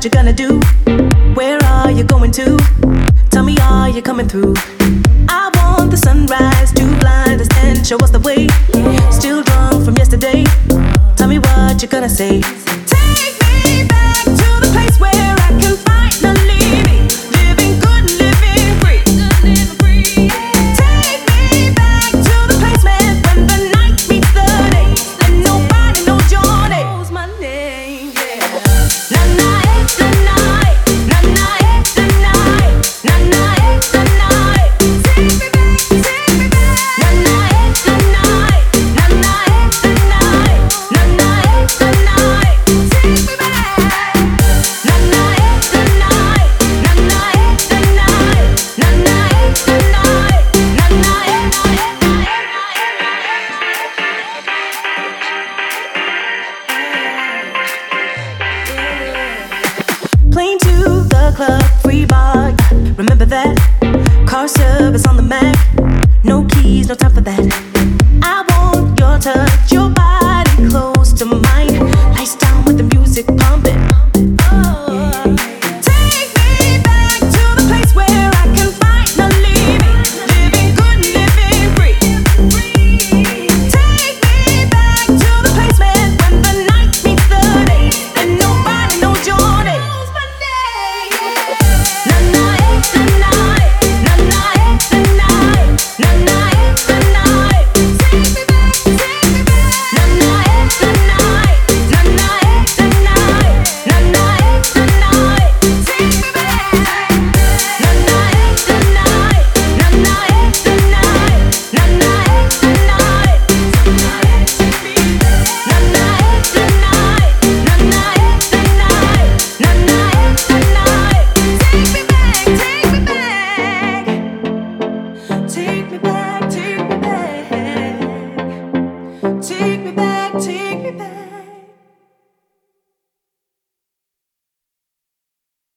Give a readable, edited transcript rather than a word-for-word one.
you gonna do? Where are you going to? Tell me, are you coming through? I want the sunrise to blind us and show us the way. Still drunk from yesterday. Tell me what you gonna say. Take me back to the place where I can finally be living good, living free. Take me back to the place where when the night meets the day and nobody knows your name. Knows my name, yeah. Na na na na na na na na na na. Take me back, take me back. Na na na na na na na na na. Take me back. Na na na na na na na na Plane to the club, free bar. Remember that? Car service on the Mac. No keys, no time for that. I want your touch, your body close to mine.